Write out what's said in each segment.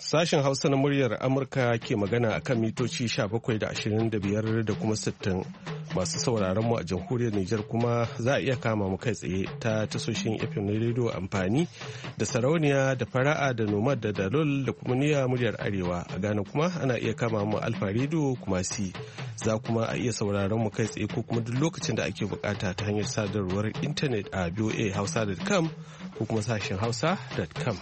Sashen Hausa na muryar Amurka ke magana a kan mitoci 17 da 25 da kuma 60. Masu sauraron mu a jamhuriyar Nijar kuma za a iya kama mu kai tsaye ta tasoshin FM na rediyo amfani da sarauniya da fara'a da nomad da dalol da kuma niya muryar Arewa. A Ghana kuma ana iya kama mu Alfa rediyo kuma si. Za kuma a iya sauraron mu kai tsaye ko kuma duk lokacin da ake bukata ta hanyar sadarwar intanet a voahausa.com ko kuma sashen hausa.com.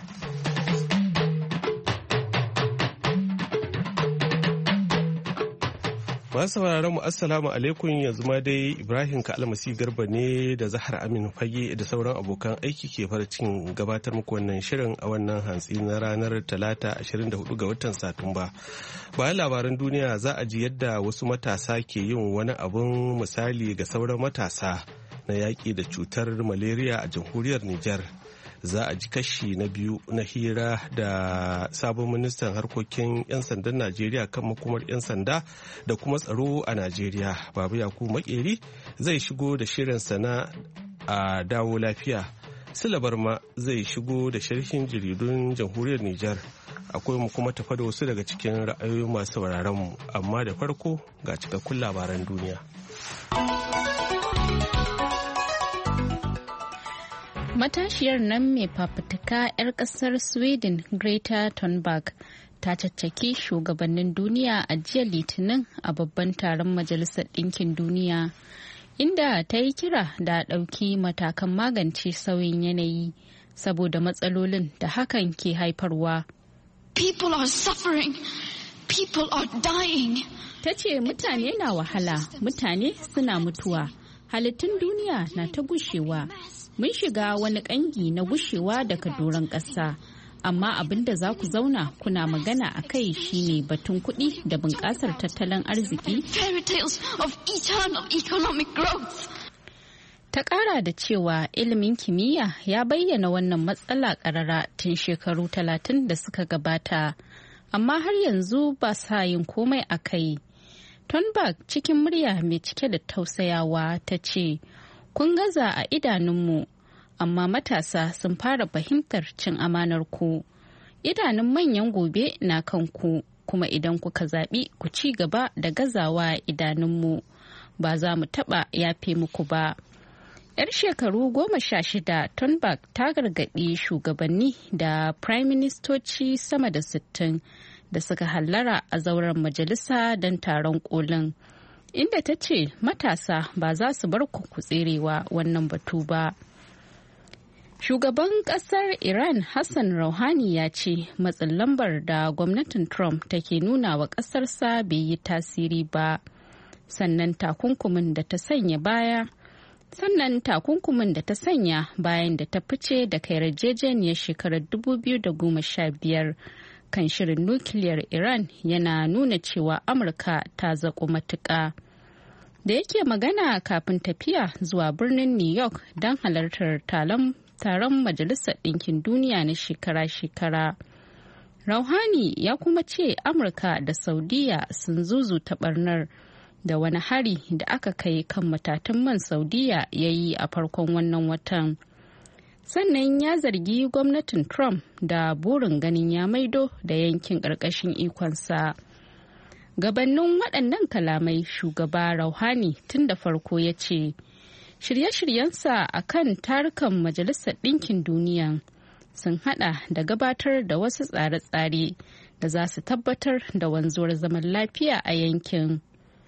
Masu sauraron mu assalamu alaikum, yanzu ma dai Ibrahim Kalmasi Garba ne da Zahar Aminu Fage da sauran abokan aiki ke farcin gabatar muku wannan shirin a wannan hantsi na ranar Talata 24 ga watan Satumba. Bayan labaran duniya za a ji yadda wasu matasa ke yin wani abun misali ga sauran matasa na yaƙi da cutar malaria a jamhuriyar Nijar. Za a ji kashi na biyu na hira da sabon ministan harkokin 'yan sandan Najeriya kan makomar 'yan sanda da kuma tsaro a Najeriya. Babu Yakubu Makeri zai shigo da shirinsa na a dawo lafiya. Silabar ma zai shigo da sharhin jaridun jamhuriyar Nijar. Akwai mu kuma tafa da wasu daga cikin ra'ayoyi masu sauraron mu, amma da farko ga cikakkun labaran duniya. Matashiyar nan mai fafutuka 'yar kasar Sweden Greta Thunberg ta caccaki shugabannin duniya a jiya Litinin a babban taron Majalisar Ɗinkin Duniya, inda ta yi kira da ɗauki matakan magance sauyin yanayi saboda matsalolin da hakan ke haifarwa. People are suffering. People are dying. Ta ce mutane na wahala, mutane suna mutuwa, halittun duniya na ta gushewa. Mun shiga wani ƙangi na gushewa daga doron ƙasa, amma abin da za ku zauna kuna magana a kai shine batun kuɗi da bunƙasar tattalin arziki. Ta ƙara da cewa ilimin kimiyya ya bayyana wannan matsala ƙarara tun shekaru 30 da suka gabata, amma har yanzu ba sa yin komai a kai. Thunberg cikin murya mai cike da tausayawa ta ce, kun gaza a idanunmu, amma matasa sun fara fahimtar cin amanar ku. Idanun manyan gobe na kanku, kuma idan kuka zaɓi ku ci gaba da gazawa a idanunmu, ba za mu taɓa yafe muku ba. 'Yar shekaru 16, Thunberg ta gargaɗi shugabanni da prime ministoci sama da 60 da suka hallara a zauren majalisa don taron kolin, inda ta ce matasa ba za su bar ku tserewa wannan batu ba. Shugaban kasar Iran Hassan Rouhani ya ce matsin lambar da gwamnatin Trump take nuna wa kasarsa bai yi tasiri ba. Sannan takunkumin da ta sanya bayan da ta fice daga yarjejeniyar shekarar 2015 kan shirin nukiliyar Iran yana nuna cewa Amurka ta zaƙo matuƙa. Da yake magana kafin tafiya zuwa birnin New York don halartar taron Majalisar Ɗinkin Duniya na shekara-shekara. Rouhani ya kuma ce Amurka da Saudiya sun zuzuta barnar da wani hari da aka kai kan matatun man Saudiya ya yi a farkon wannan watan. Sannan ya zargi gwamnatin Trump da burin ganin ya maido da yankin ƙarƙashin ikonsa. Gabanin waɗannan kalamai, shugaba Rouhani tun da farko ya ce shirye-shiryensa a kan tarukan Majalisar Ɗinkin Duniya sun haɗa da gabatar da wasu tsare-tsare da za su tabbatar da wanzuwar zaman lafiya a yankin.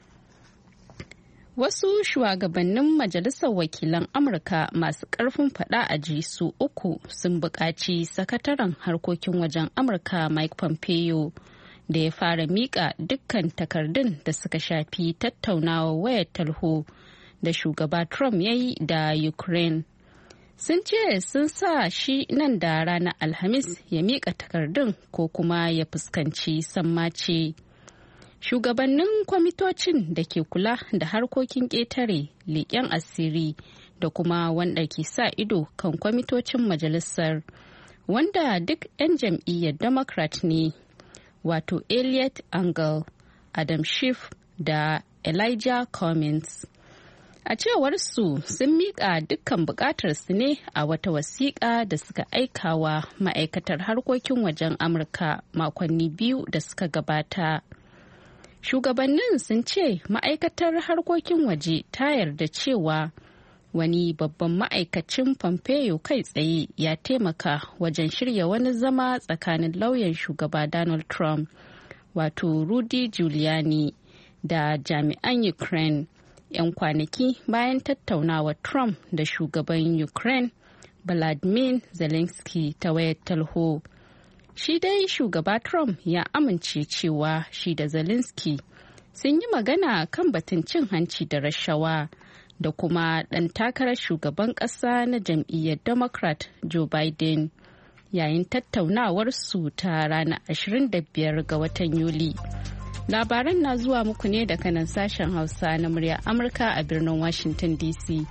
Wasu shugabannin Majalisar Wakilan Amurka masu ƙarfin faɗa a ji su uku sun buƙaci sakataren harkokin wajen Amurka Mike Pompeo da ya fara miƙa dukkan takardun da suka shafi tattaunawa wayar talho da shugaba Trump ya yi da Ukraine. Sun ce sun sa shi nan da ranar Alhamis ya miƙa takardun ko kuma ya fuskanci sammace. Shugabannin kwamitocin da ke kula da harkokin ƙetare, leƙen asiri da kuma wanda ke sa ido kan kwamitocin majalisar, wanda duk 'yan jam'iyyar Democrat ne, wato Elliot Engel, Adam Schiff da Elijah Cummings. A cewar su sun miƙa dukkan buƙatar su ne a wata wasiƙa da suka aikawa ma'aikatar harkokin wajen Amurka makonni 2 da suka gabata. Shugabannin sun ce ma'aikatar harkokin waje ta yarda cewa wani babban ma'aikacin Pompeo kai tsaye ya taimaka wajen shirya wani zama tsakanin lauyan shugaba Donald Trump, wato Rudy Giuliani, da jami'an Ukraine 'yan kwanaki bayan tattaunawar Trump da shugaban Ukraine Volodymyr Zelensky ta wayar talho. Shi dai shugaba Trump ya amince cewa shi da Zelensky sun yi magana kan batun cin hanci da rashawa da kuma ɗan takarar shugaban ƙasa na jam'iyyar Democrat Joe Biden yayin tattaunawar su ta ranar 25 ga watan Yuli. Labaran na zuwa muku ne daga nan sashen Hausa na muryar Amurka a birnin Washington DC.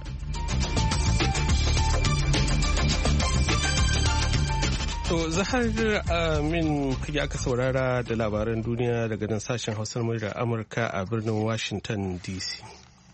To Zahar Amin fage aka saurara da labaran duniya daga nan sashen Hausa na muryar Amurka a birnin Washington DC.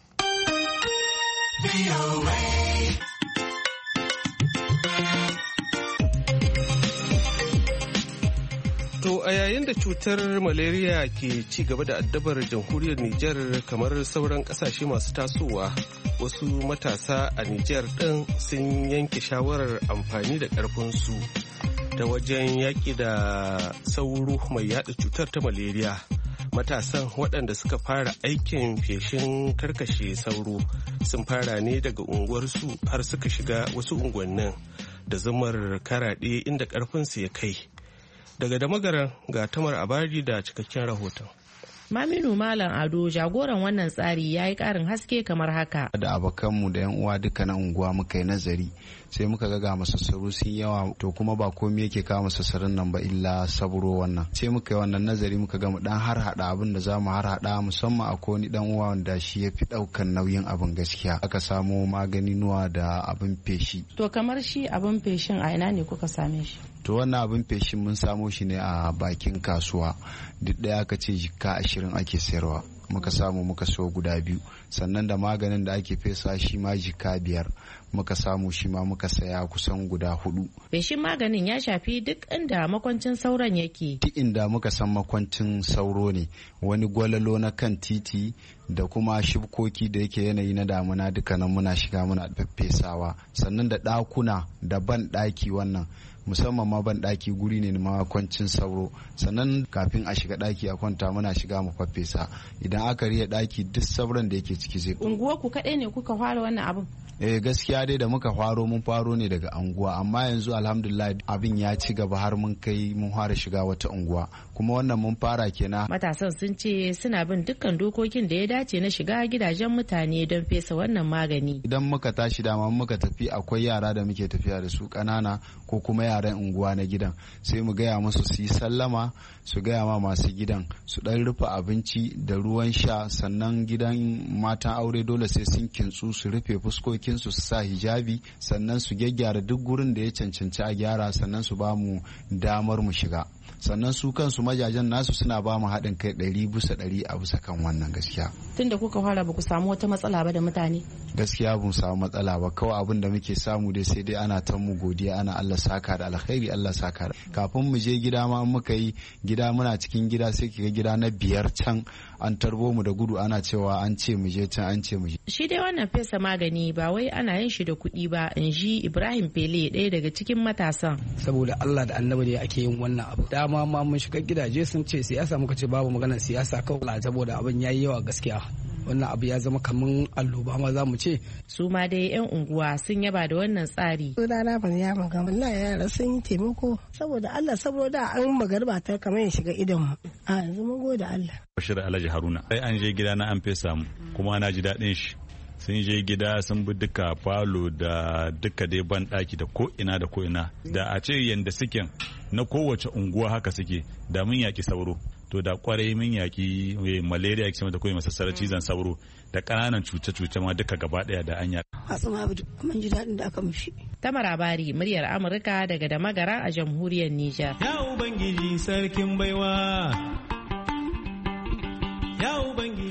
To a yayin da cutar malaria ke ci gaba da addabar jamhuriyar Nijar kamar sauran kasashe masu tasowa, wasu matasa a Nijar ɗin sun yanke shawarar amfani da ƙarfinsu ta wajen yaƙi da sauro mai yaɗa cutar ta malaria. Matasan waɗanda suka fara aikin feshin karkashe sauro sun fara ne daga unguwarsu har suka shiga wasu unguwannin da zumar karaɗe inda ƙarfinsu ya kai. Daga Damagaran ga Tamar Abari da cikakken rahoton. Maminu Malam Ado jagoran wannan tsari ya yi ƙarin haske kamar haka. Da abokanmu da 'yan uwa duka na unguwa muka yi nazari sai muka ga masassaru sun yawa to kuma ba komai yake kawo masassarin nan ba illa saburo wannan. Sai muka yi wannan nazari muka ga mu dan har hada abin da zamu har hada musamman akwai wani dan uwa wanda shi ya fi daukan nauyin abin gaskiya. Aka samo magani nuwa da abin feshi. To kamar shi abin feshin a ina ne kuka same shi? To wannan abin feshin mun samo shi ne a bakin kasuwa. Duk daya aka ce jikka 20 ake sayarwa. Muka samu muka so guda 2 sannan da maganin da ake fesa shi ma jika 5 muka samu shi ma muka saya kusan guda 4. Feshin maganin ya shafi duk inda makwancin sauron yake. Duk inda muka san makwancin sauro ne, wani gwalalo na kan titi da kuma shibkoki da yake yanayi na damuna dukkanin muna shiga muna fesawa, sannan da ɗakuna da ban ɗaki wannan musamman ma ban ɗaki guri ne na makwancin sauro, sannan kafin a shiga ɗaki a kwanta muna shiga mu faffesa idan aka riya ɗaki duk sauran da yake ciki zai. Unguwar ku kaɗai ne kuka fara wannan abin? Gaskiya dai da muka mun faro ne daga anguwa, amma yanzu alhamdulillah abin ya ci gaba har mun kai mun fara shiga wata unguwa, kuma wannan mun fara kenan. Matasan sun ce suna bin dukkan dokokin da ya dace na shiga gidajen mutane don fesa wannan magani. Idan muka tashi dama muka tafi akwai yara da muke tafiya da su ƙanana ko kuma yaran unguwa na gidan, sai mu gaya musu su yi sallama, su gaya ma masu gidan su ɗan rufe abinci da ruwan sha, sannan gidan matan aure dole sai sun kintsu su rufe fuskokinsu su sa hijabi, sannan su gyaggyara duk gurin da ya cancanci a gyara, sannan su ba mu damar mu shiga. Sannan su kansu majajen nasu suna ba mu haɗin kai 100% a bisa kan wannan gaskiya. Tunda kuka fara ba ku samu wata matsala ba da mutane? Gaskiya ba mu samu matsala ba, kawai abin da muke samu dai sai dai ana ta mu godiya, ana Allah saka da alkhairi, Allah saka. Kafin mu je gida ma muka yi gida muna cikin gida sai kiga gida na 5 can an tarbo mu da gudu ana cewa an ce mu je can an ce mu je. Shi dai wannan fesa magani ba wai ana yin shi da kuɗi ba, in ji Ibrahim Pele ɗaya daga cikin matasan. Saboda Allah da Annabi ne ake yin wannan abu. Dama ma mun shiga gidaje sun ce siyasa, muka ce babu maganar siyasa kawai saboda abin yayi yawa gaskiya. Wannan abu ya zama kaman alloba ma za mu ce. Su ma dai 'yan unguwa sun yaba da wannan tsari. Sunana ban ya magana. Wallahi yara sun yi taimako saboda Allah, saboda an magarba ta kamar ya shiga idon mu. A yanzu mun gode Allah. Bashir Alhaji Haruna. Sai an je gida na an fesa mu kuma na ji daɗin shi. Sun je gida sun bi duka falo da duka dai ban ɗaki da ko ina da ko ina. Da a ce yanda suke na kowace unguwa haka suke da mun yaki sauro. To da kwarai mun yaki malaria ke da koyi masassarar cizon sauro da ƙananan cuce-cuce ma duka gaba ɗaya da an yaki. Asuma abu mun ji daɗin da aka mushi. Tamar Abari, muryar Amurka daga Damagara a jamhuriyar Nijar. Ya Ubangiji sarkin baiwa. Ya Ubangiji sarkin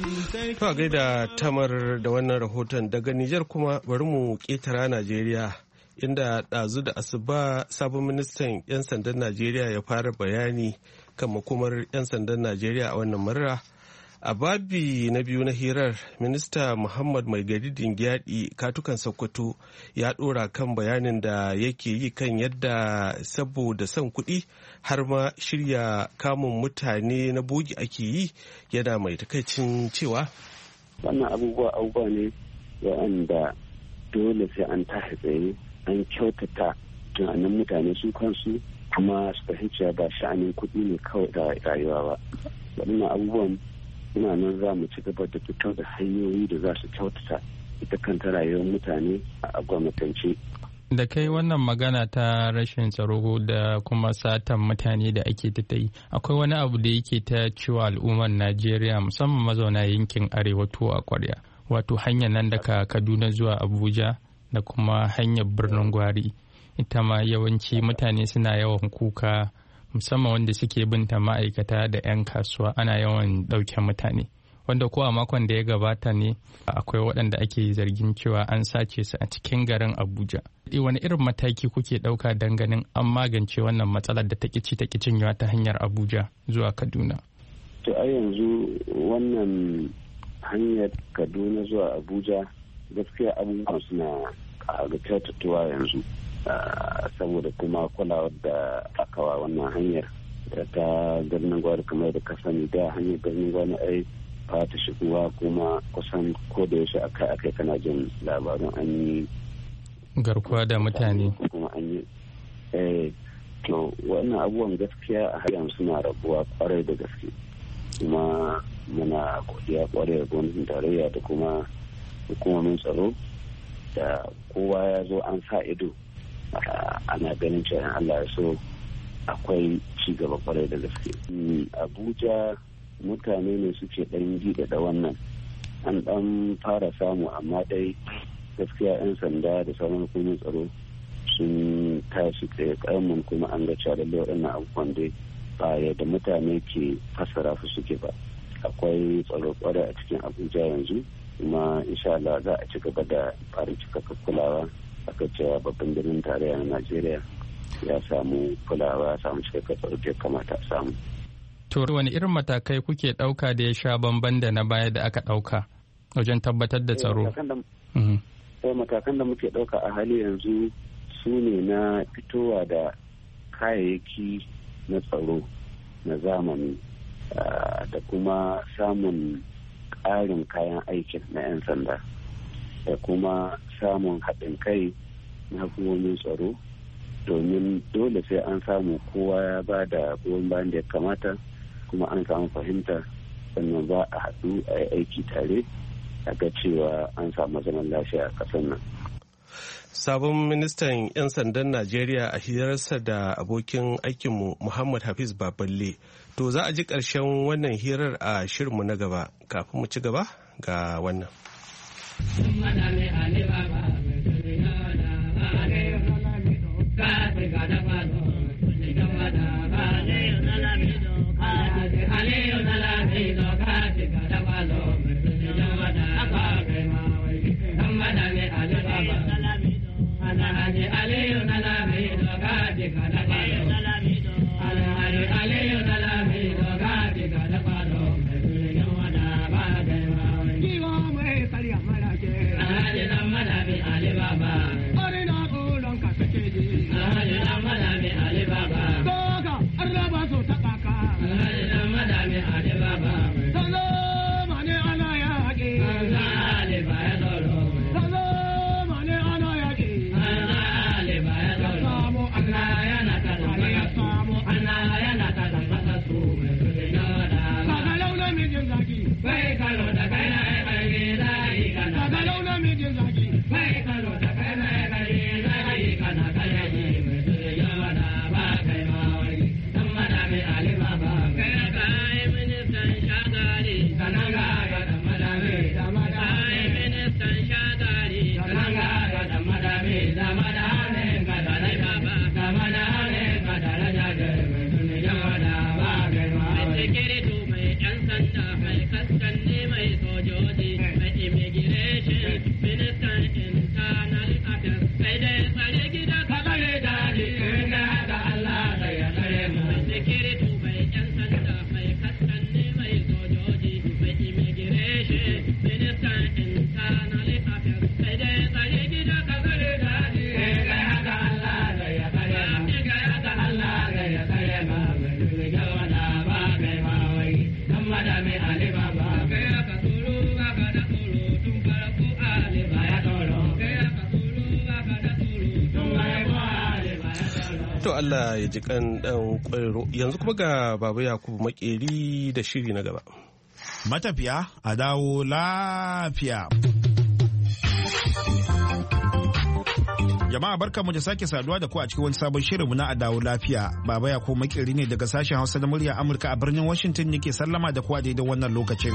To gaida Tamar da wannan rahoton daga Nijar kuma bari mu ƙetara Najeriya inda ɗazu da asuba sabon ministan 'yan sandan Najeriya ya fara bayani kan makomar 'yan sandan Najeriya a wannan marra. A babi na biyu na hirar, minista Muhammad Mai Gari Dingyadi Katukan Sokoto ya ɗora kan bayanin da yake yi kan yadda saboda son kuɗi har ma shirya kamun mutane na bogi ake yi, yana mai takaicin cewa wannan abubuwa ne waɗanda dole sai an tashi tsaye an kyautata tunanin mutane su kansu kuma su fahimci ba sha'anin kuɗi ne kawai da rayuwa ba. Waɗannan abubuwan suna nan za mu ci gaba da fitar da hanyoyi da za su kyautata ita kanta rayuwar mutane a gwamnatance. Da kai wannan magana ta rashin tsaro da kuma satan mutane da ake ta yi, akwai wani abu da yake ta cewa al'ummar Najeriya musamman mazauna yankin arewa tuwo a kwarya, wato hanyar nan daga Kaduna zuwa Abuja da kuma hanyar birnin Gwari. Ita ma yawanci mutane suna yawan kuka, musamman wanda suke binta ma'aikata da 'yan kasuwa ana yawan ɗauke mutane. Wanda ko a makon da ya gabata ne akwai waɗanda ake zargin cewa an sace su a cikin garin Abuja. Wani irin mataki kuke ɗauka don ganin an magance wannan matsalar da ta cinyewa ta hanyar Abuja zuwa Kaduna? To a yanzu wannan hanyar Kaduna zuwa Abuja gaskiya abubuwan suna ƙara kyautatuwa yanzu saboda kuma kulawar da aka wa wannan hanyar da ta birnin Gwari kamar da ka sani da hanyar birnin Gwari ta shigowa kuma kusan ko da yaushe akai kana jin labarin an yi garkuwa da mutane kuma an yi to wannan abubuwan gaskiya a halin suna rabuwa kwarai da gaske kuma muna godiya kwarai da gwamnatin tarayya da kuma hukumomin tsaro da kowa ya zo an sa ido ana ganin cewa Allah ya so akwai ci gaba kwarai da gaske. Abuja mutane ne suke ɗan ji da wannan an ɗan fara samu amma dai gaskiya 'yan sanda da sauran hukumomin tsaro sun tashi tsaye ƙaramin kuma an ga cewa lallai waɗannan abubuwan dai ba yadda mutane ke fassara su suke ba. Akwai tsaro kwarai a cikin Abuja yanzu kuma insha Allah za a ci gaba da fara cikakken kulawa aka cewa babban birnin tarayya na Najeriya ya samu kulawa ya samu cikakken tsaro da ya kamata a samu. To wani irin matakai kuke ɗauka da ya sha bamban da na baya da aka ɗauka wajen tabbatar da tsaro? Matakan da muke ɗauka a hali yanzu su ne na fitowa da kayayyaki na tsaro na zamani da kuma samun ƙarin kayan aikin na 'yan sanda da kuma samun haɗin kai na hukumomin tsaro domin dole sai an samu kowa ya ba da goyon bayan da ya kamata kuma an samu fahimta sannan za a haɗu a yi aiki tare a ga cewa an samu zaman lafiya a ƙasar nan. Sabon ministan 'yan sandan Najeriya a hirarsa da abokin aikinmu Muhammad Hafiz Baballe. To za a ji ƙarshen wannan hirar a shirinmu na gaba. Kafin mu ci gaba ga wannan. To Allah ya ji kan dan kwairo. Yanzu kuma ga Baba Yakubu Makeri da shiri na gaba. Matafiya a dawo lafiya. Jama'a barkanmu da sake saduwa da ku a cikin wani sabon shirinmu na Adawo Lafiya. Baba ya ko makeri ne daga sashen Hausa na murya Amurka a birnin Washington yake sallama da ku a daidai wannan lokacin.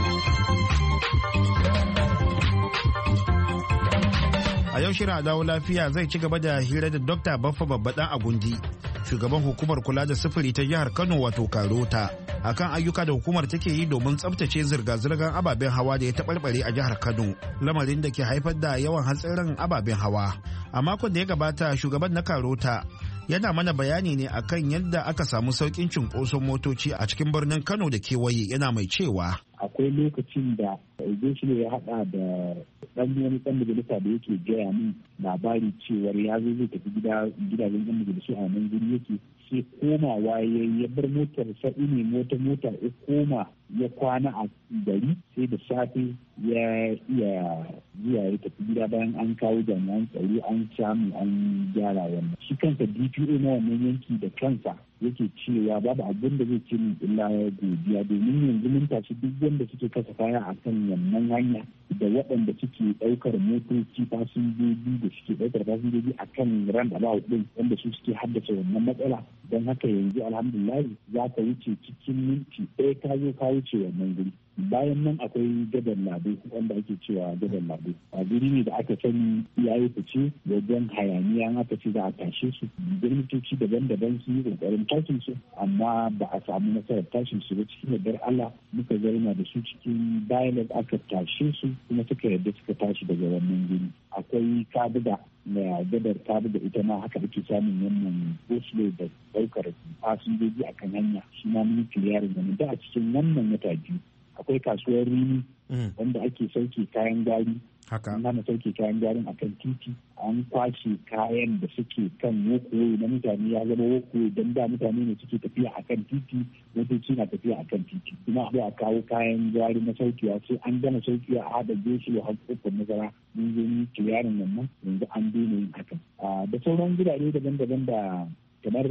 A yau shirin Adawo Lafiya zai ci gaba da hira da Dr. Baffa Babbaɗan Agundi, shugaban hukumar kula da sufuri ta jihar Kano wato Karota, akan ayyuka da hukumar take yi domin tsabtace zirga-zirgar ababen hawa da ya taɓarɓare a jihar Kano, lamarin da ke haifar da yawan hatsarin ababen hawa. A makon da ya gabata shugaban na Karota yana mana bayani ne akan yadda aka samu sauƙin cunkoson motoci a cikin birnin Kano da kewaye, yana mai cewa akwai lokacin da Joshua ya haɗa da ɗan wani ɗan majalisa da yake gaya min labari cewar ya zo zai tafi gidajen ɗan majalisu a nan guri yake, sai komawa ya bar motar sa'i ne mota ya koma ya kwana a gari, sai da safe ya iya zuwa ya tafi gida bayan an kawo jami'an tsaro an samu an gyara wannan. Shi kansa DPO na wannan yanki da kansa yake cewa babu abin da zai ce min illa godiya, domin yanzu mun tashi duk wanda suke kasa kaya a kan wannan hanya da waɗanda suke ɗaukar motoci fasinjoji da suke ɗaukar fasinjoji a kan roundabout ɗin wanda su suke haddasa wannan matsala. Don haka yanzu alhamdulillah za ka wuce cikin minti ɗaya ka zo ka wuce wannan guri. Bayan nan akwai gadar lado wanda ake cewa gadar lado, a guri ne da aka sani iyaye fice wajen hayaniya aka ce za a tashe su. Gwamnatoci daban-daban sun yi ƙoƙarin tashin su amma ba a samu nasarar tashin su ba. Cikin yardar Allah muka zauna da su cikin dialogue aka tashe su kuma suka yarda suka tashi daga wannan guri. Akwai kabuga na gadar kabuga ita ma haka ake samun wannan oslo da ɗaukar fasinjoji a kan hanya, shi ma mun kiliyarin da da a cikin wannan wata biyu. Akwai kasuwar rini wanda ake sauke kayan gari, an hana sauke kayan garin a kan titi, an kwashe kayan da suke kan wokowe na mutane ya zama wokowe don da mutane ne suke tafiya a kan titi, motoci na tafiya a kan titi, kuma a kawo kayan gari na saukewa sai an gama saukewa a haɗa jeshi da haƙƙoƙon nazara mun zo ni kiyarin wannan yanzu an daina yin hakan. Da sauran gurare daban-daban da kamar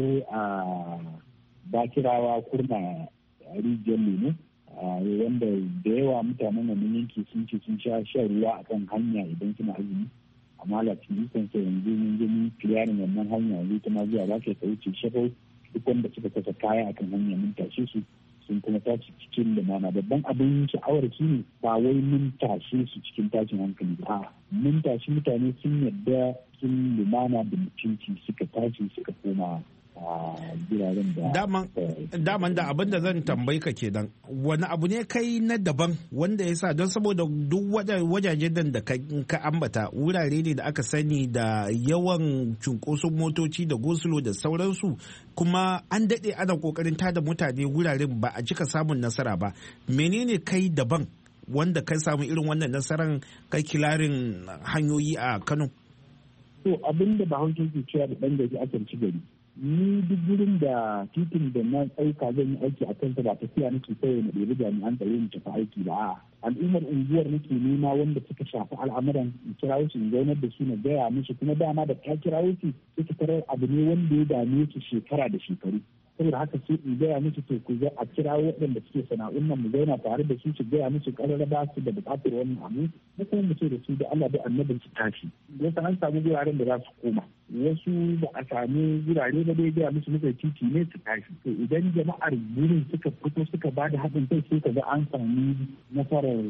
bakirawa kurna rijiyar lemu wanda da yawa mutanen wannan yanki sun ce sun sha shan ruwa a kan hanya idan suna azumi, amma latin kansa yanzu mun gani kiliyarin wannan hanya yanzu ta ma zuwa ba ka wuce shafau duk wanda suka kasa kaya akan hanya mun tashe su sun kuma tashi cikin lumana. Babban abin sha'awar shi ne ba wai mun tashe su cikin tashin hankali ba, mun tashi mutane sun yadda sun lumana da mutunci suka tashi suka koma daman da abin da zan tambayi ka kenan, wani abu ne kai na daban wanda ya sa, don saboda duk wajajen da ka ambata wurare ne da aka sani da yawan cunkoson motoci da gosulo da sauransu, kuma an daɗe ana kokarin tada mutane wuraren ba a cika samun nasara ba. Menene kai daban wanda kai samu irin wannan nasarar kai kilarin hanyoyi a Kano? To abin da bahaushe ke cewa da ɗan gari akan ci gari. Ni duk gurin da titin da na ɗauka zan yi aiki a kansa ba tafiya nake kawai na ɗebi jami'an tsaro mu tafi aiki ba. Al'ummar unguwar nake nema wanda suka shafi al'amuran in kira su in zaunar da su na gaya musu, kuma dama da ta kira su suka tarar abu ne wanda ya dame su shekara da shekaru. Saboda haka sai in gaya musu to ku a kira waɗanda suke sana'un nan mu zauna tare da su gaya musu ƙarara ba su da buƙatar wannan abu, ko kuma mu ce da su da Allah da annabin su tashi. Wasu an samu guraren da za su koma, wasu ba a sami gurare ba dai gaya musu muka titi ne su tashi. To idan jama'ar gurin suka fito suka ba da haɗin kai sai ka ga an sami nasarar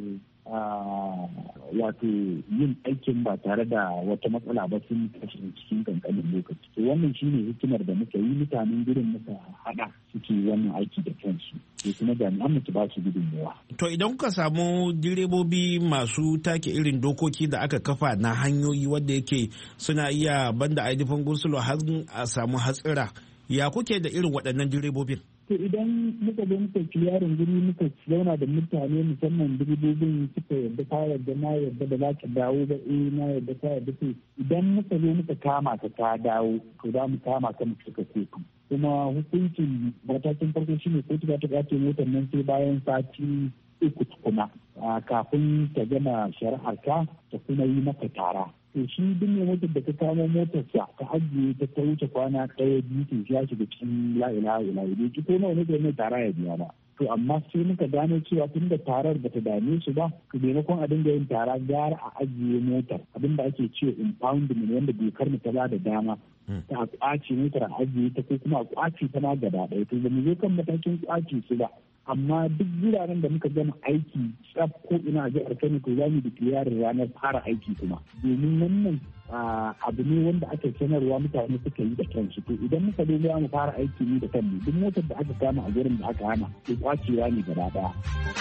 wato yin aikin ba tare da wata matsala ba sun tashi cikin kankanin lokaci. To wannan shine hikimar da muka yi, mutanen gurin muka haɗa suke wannan aiki da kansu, sai kuma jami'an mu ba su gudunmawa. To idan kuka samu direbobi masu take irin dokoki da aka kafa na hanyoyi wanda yake suna iya banda ainihin gursulo har a samu hatsira, ya kuke da irin waɗannan direbobin? To idan muka zo muka yaron guri muka zauna da mutane musamman direbobin suka yarda ka yarda na yarda da za ka dawo ba na yarda ka yarda to idan muka zo muka kama ka dawo to za mu kama ka mu cika kotu. Kuma hukuncin matakin farko shine kotu za ta kwace motar nan sai bayan sati 3 tukuna kafin ta gama shari'ar ka ta kuma yi maka tara. to shi duk mai motar da ka kamo motarsa ka ajiye ta wuce kwana ɗaya biyu to ya shiga cikin la'ilaha ila ki ko nawa ne mai tara ya biya ba. To amma sai muka gano cewa tun da tarar ba ta dame su ba, to maimakon a dinga yin tara gara a ajiye motar, abin da ake ce impoundment wanda dokar mu ta ba da dama ta a kwace motar a ajiye ta ko kuma a kwace ta ma gaba ɗaya. To ba mu zo kan matakin kwace su ba, amma duk wuraren da muka gama aiki tsaf ko ina a jihar Kano to za mu declare ranar fara aiki kuma, domin wannan abu ne wanda aka sanarwa mutane suka yi da kansu. To idan muka zo mu fara aiki ne da kanmu, duk motar da aka kama a gurin da aka hana to kwacewa ne gaba daya.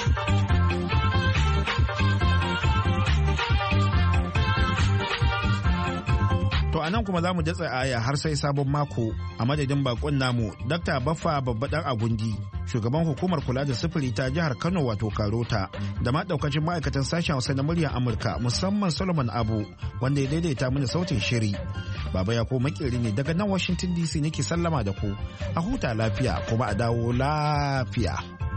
To anan kuma za mu datsa aya har sai sabon mako a madadin bakon namu Dr. Baffa Babbaɗan Agundi, shugaban hukumar kula da sufuri ta jihar Kano wato Karota, da ma daukacin ma'aikatan sashen Hausa na muryar Amurka musamman Solomon Abu wanda ya daidaita mini sautin shiri. Baba ya ko makeri ne daga nan Washington DC nake sallama da ku. A huta lafiya kuma a dawo lafiya.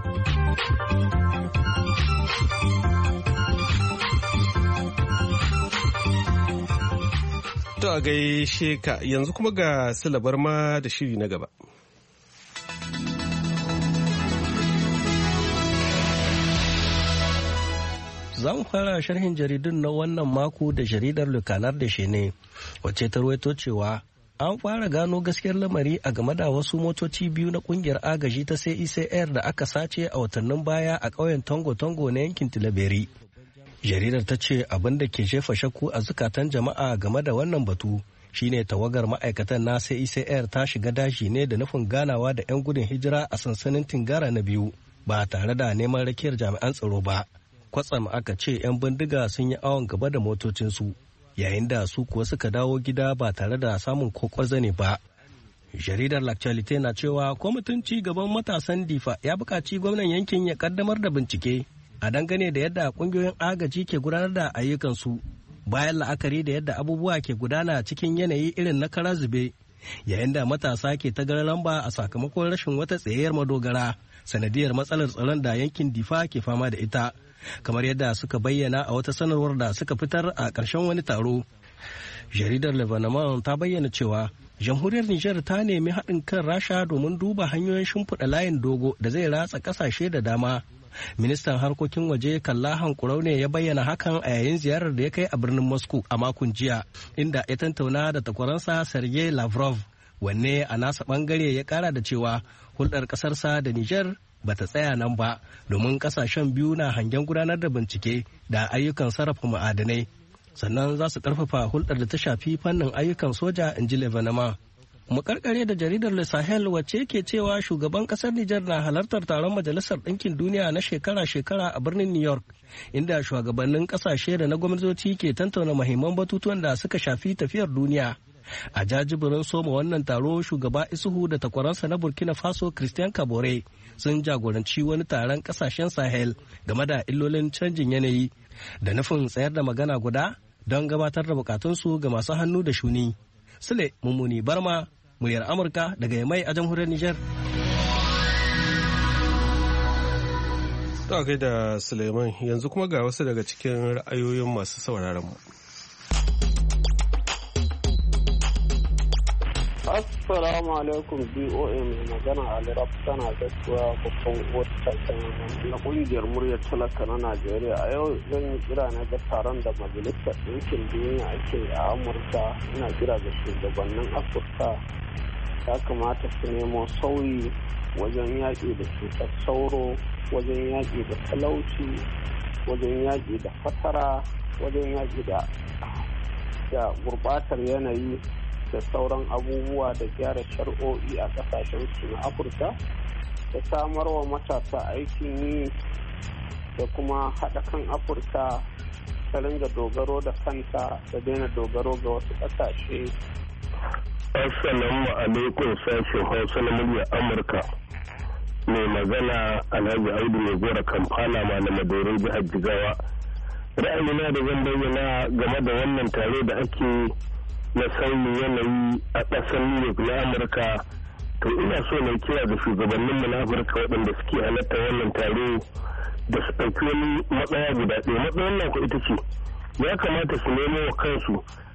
To a gaishe ka yanzu kuma ga silabar ma da shiri na gaba. Za mu fara sharhin jaridun na wannan mako da jaridar Le Canard da Shene, wacce ta rawaito cewa an fara gano gaskiyar lamari a game da wasu motoci biyu na kungiyar agaji ta CICR da aka sace a watannin baya a ƙauyen Tongo-Tongo na yankin Tilaberi. Jaridar ta ce abin da ke jefa shakku a zukatan jama'a game da wannan batu shine tawagar ma'aikatan na CICR ta shiga daji ne da nufin ganawa da 'yan gudun hijira a sansanin Tingara na biyu ba tare da neman rakiyar jami'an tsaro ba. Kwatsam aka ce 'yan bindiga sun yi awon gaba da motocinsu yayin da su kuwa suka dawo gida ba tare da samun kokwarza ne ba. Jaridar L'Actualité na cewa kwamitin ci gaban matasan Difa ya buƙaci gwamnan yankin ya kaddamar da bincike a dangane da yadda kungiyoyin agaji ke gudanar da ayyukansu bayan la'akari da yadda abubuwa ke gudana cikin yanayi irin na kara zube, yayin da matasa ke ta lamba a sakamakon rashin wata tsayayyar madogara sanadiyar matsalar tsaron da yankin Difa ke fama da ita, kamar yadda suka bayyana a wata sanarwar da suka fitar a ƙarshen wani taro. Jaridar Lebanon ta bayyana cewa jamhuriyar Nijar ta nemi haɗin kan Rasha domin duba hanyoyin shimfiɗa layin dogo da zai ratsa ƙasashe da dama. Ministan harkokin waje Kalla Hankurau ne ya bayyana hakan a yayin ziyarar da ya kai a birnin Moscow a makon jiya, inda ya tantauna da takwaransa Sergei Lavrov, wanne a nasa bangare ya kara da cewa hulɗar ƙasarsa da Nijar ba ta tsaya nan ba, domin ƙasashen biyu na hangen gudanar da bincike da ayyukan sarrafa ma'adanai, sannan za su ƙarfafa hulɗar da ta shafi fannin ayyukan soja, in ji Lebanon. Mu karkare da jaridar Le Sahel wacce ke cewa shugaban kasar Nijar na halartar taron Majalisar Ɗinkin Duniya na shekara-shekara a birnin New York, inda shugabannin kasashe da na gwamnatoci ke tantauna muhimman batutuwan da suka shafi tafiyar duniya. A jajibirin soma wannan taro, shugaba Isuhu da takwaransa na Burkina Faso Christian Kabore sun jagoranci wani taron kasashen Sahel game da illolin canjin yanayi da nufin tsayar da magana guda don gabatar da bukatunsu ga masu hannu da shuni. Sule Mummuni Barma, muryar Amurka daga Yamai a jamhuriyar Nijar. To gaida Suleiman, yanzu kuma ga wasu daga cikin ra'ayoyin masu sauraron mu. Assalamu alaikum BOA, mai magana Ali Rab tana gaskiya babban wata na kungiyar muryar talaka na Najeriya. A yau zan yi kira na ga taron da Majalisar Ɗinkin Duniya ake a Amurka. Ina kira ga shugabannin Afirka ya kamata su nemo sauyi wajen yaƙi da cutar sauro, wajen yaƙi da talauci, wajen yaƙi da fatara, wajen yaƙi da gurɓatar yanayi da sauran abubuwa da gyara shari'o'i a kasashen su na Afirka, da samar wa matasa aikin yi da kuma haɗa kan Afirka ta ringa dogaro da kanta da daina dogaro ga wasu ƙasashe. Assalamu alaikum, sashen Hausa na muryar Amurka. Mai magana Alhaji Audu mai gora Kampala malama Dorin jihar Jigawa. Ra'ayina da zan bayyana game da wannan tare da ake na sauyin yanayi a ƙasar New York na Amurka, to ina so na kira da shugabanninmu na Afirka waɗanda suke halatta wannan taro da su ɗauki wani matsaya guda ɗaya. Matsayin nan ko ita ce ya kamata su nemo wa kansu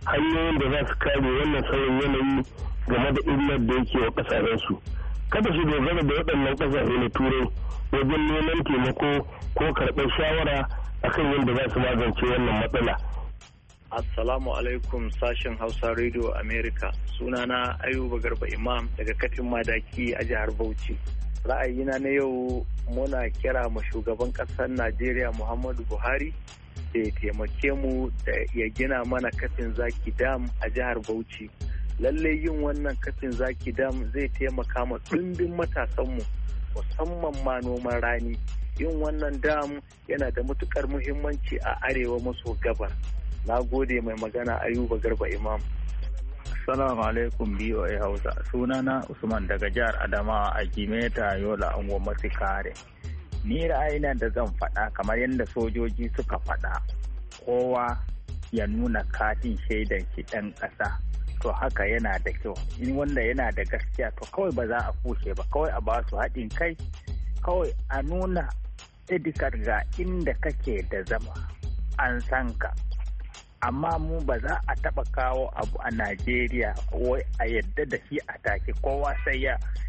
hanyoyin da za su kare wannan sauyin yanayi game da illar da yake wa ƙasashensu. Kada su dogara da waɗannan ƙasashe na turai wajen neman taimako ko karɓar shawara akan yadda za su magance wannan matsala. Assalamu alaikum sashen Hausa Radio America. Sunana Ayuba Garba Imam daga Katin Madaki a jihar Bauchi. Ra'ayina na yau muna kira ma shugaban ƙasar Najeriya Muhammadu Buhari da ya taimake mu da ya gina mana kafin Zaki Dam a jihar Bauchi. Lallai yin wannan kafin Zaki Dam zai taimaka ma ɗumbin matasanmu musamman ma noman rani. Yin wannan dam yana da matukar muhimmanci a arewa maso gabar. Na gode mai magana Ayuba Garba Imam. Assalamu alaikum BOA Hausa. Sunana Usman daga jihar Adamawa a Jimeta Yola Angon Masikare. Ni ra'ayina da zan faɗa kamar yadda sojoji suka faɗa, kowa ya nuna katin shaidan shi ɗan ƙasa. To haka yana da kyau. In wanda yana da gaskiya to kawai ba za a kushe ba, kawai a ba su haɗin kai, kawai a nuna idikar ga inda kake da zama an san ka. Amma mu ba za a taɓa kawo abu a Najeriya wai a yadda da shi a take kowa sai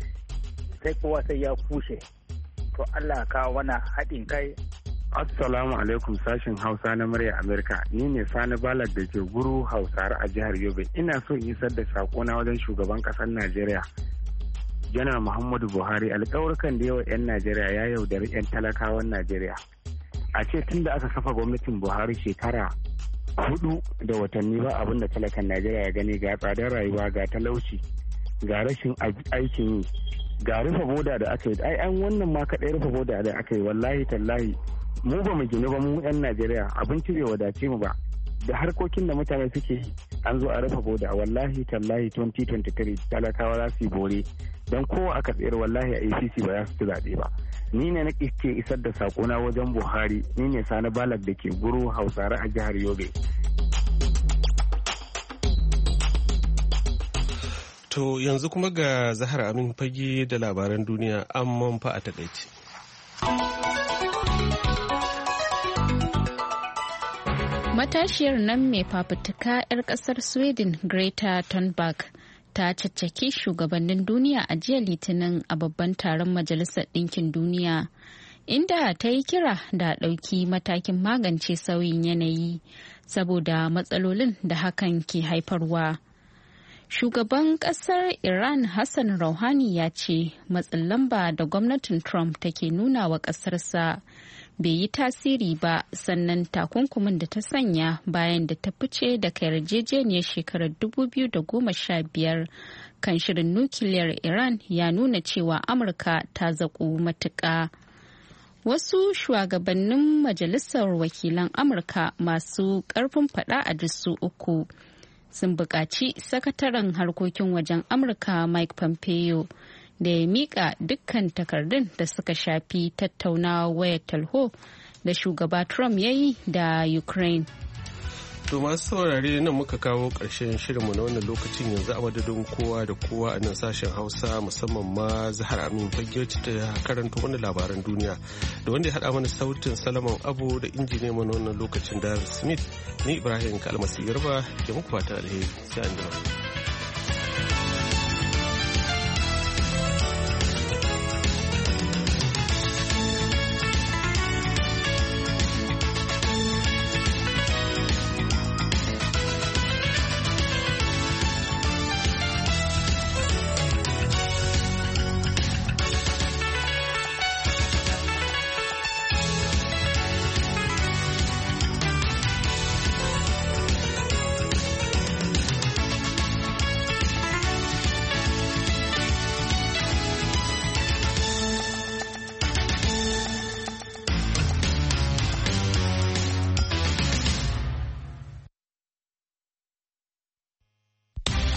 ya kushe. To Allah kawo mana haɗin kai. Assalamu alaikum sashen Hausa na murya Amerika. Ni ne Sani Balak da ke Guru Hausare a jihar Yobe. Ina so in isar da sakona wajen shugaban ƙasar Najeriya Janar Muhammadu Buhari. Alƙawarkan da yawa 'yan Najeriya ya yaudari 'yan talakawan Najeriya. A ce tun da aka kafa gwamnatin Buhari shekara 4 da watanni ba abin da talakan Najeriya ya gani, ga tsadar rayuwa, ga talauci, ga rashin aikin yi, ga rufe boda da aka yi. An wannan ma kaɗai rufe boda da aka yi, wallahi tallahi mu ba mu gini ba, mu 'yan Najeriya abinci bai wadace mu ba. Da harkokin da mutane suke yi an zo a rufe boda, wallahi tallahi 2023 talakawa za su yi bore don kowa aka tsayar, wallahi a APC ba za su ci zaɓe ba. Ni ne na ke isar da sakona wajen Buhari. Ni ne Sani Balak da ke Guru Hausare a jihar Yobe. To yanzu kuma ga Zahra Amin Fage da labaran duniya amman fa a takaice. Matashiyar nan mai fafutuka 'yar kasar Sweden Greta Thunberg ta caccaki shugabannin duniya a jiya Litinin a babban taron Majalisar Ɗinkin Duniya, inda ta yi kira da ɗauki matakin magance sauyin yanayi saboda matsalolin da hakan ke haifarwa. Shugaban ƙasar Iran Hassan Rouhani ya ce matsin lamba da gwamnatin Trump take nuna wa ƙasarsa bai yi tasiri ba, sannan takunkumin da ta sanya bayan da ta fice daga yarjejeniyar shekarar 2015 kan shirin nukiliyar Iran ya nuna cewa Amurka ta zaƙu matuƙa. Wasu shugabannin Majalisar Wakilan Amurka masu ƙarfin faɗa a dusu uku sun buƙaci sakataren harkokin wajen Amurka Mike Pompeo da ya miƙa dukkan takardun da suka shafi tattaunawa wayar talho da shugaba Trump ya yi da Ukraine. To masu saurare nan muka kawo ƙarshen shirinmu na wannan lokacin, yanzu a madadin kowa da kowa a nan sashen Hausa, musamman ma Zahar Amin Fage ta karanta wani labaran duniya da wanda ya haɗa mana sautin Salaman Abu da injiniya mana wannan lokacin da Smith. Ni Ibrahim Kalmasi Garba ke muku fata alheri, sai an jima.